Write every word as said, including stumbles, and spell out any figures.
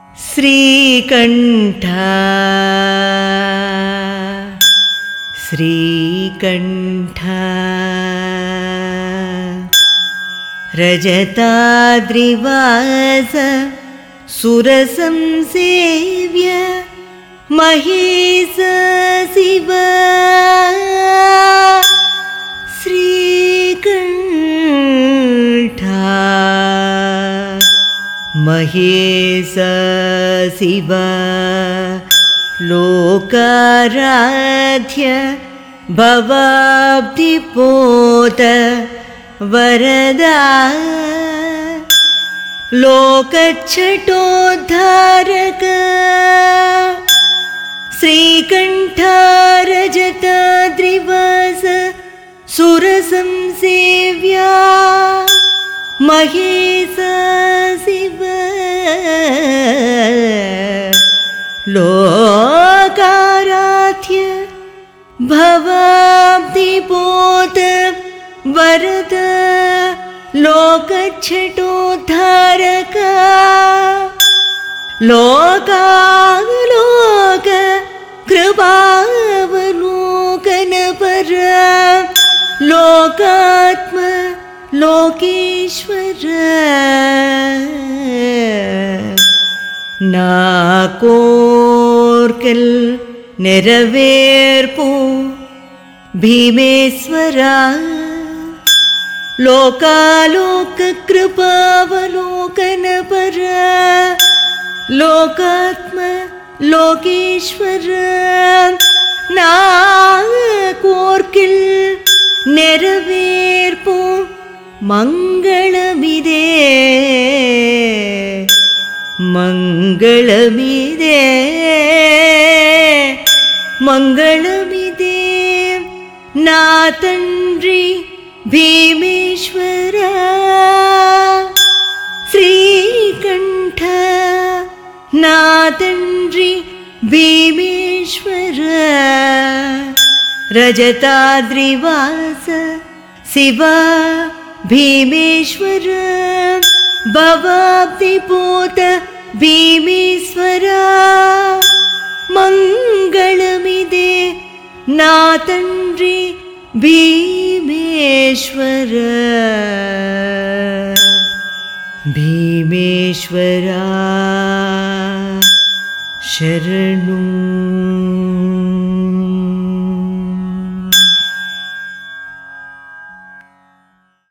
श्रीकण्ठा श्रीकण्ठा रजताद्रिवास सुरसंसेव्य महेश शिव श्रीकण्ठा महेश शिव लोकाराध्य भवाब्धिपोत वरदा लोकच्छटोद्धारक श्रीकण्ठा रजताद्रिवास सुरसंसेव्या महेश शिव लोकाराध्य भवाब्धिपोत वरद लोकच्छटोद्धारक लोकालोक कृपावलोकनपर लोकात्म लोकेश्वर नाकोर्कल नेरवेर्पु भीमेश्वरा लोकालोक कृपावलोकनपर लोकात्म लोकेश्वर नाकोर्किल नेरवेर्पु मंगलमिदे मंगलमिदे मंगलमिदे ना तंड्री भीमेश्वर श्रीकण्ठ ना तंड्री भीमेश्वर रजताद्रिवास शिव भीमेश्वर भवाब्धिपोत भीमेश्वर मंगलमिदे ना तंड्री भीमेश्वर भीमेश्वरा शरणु।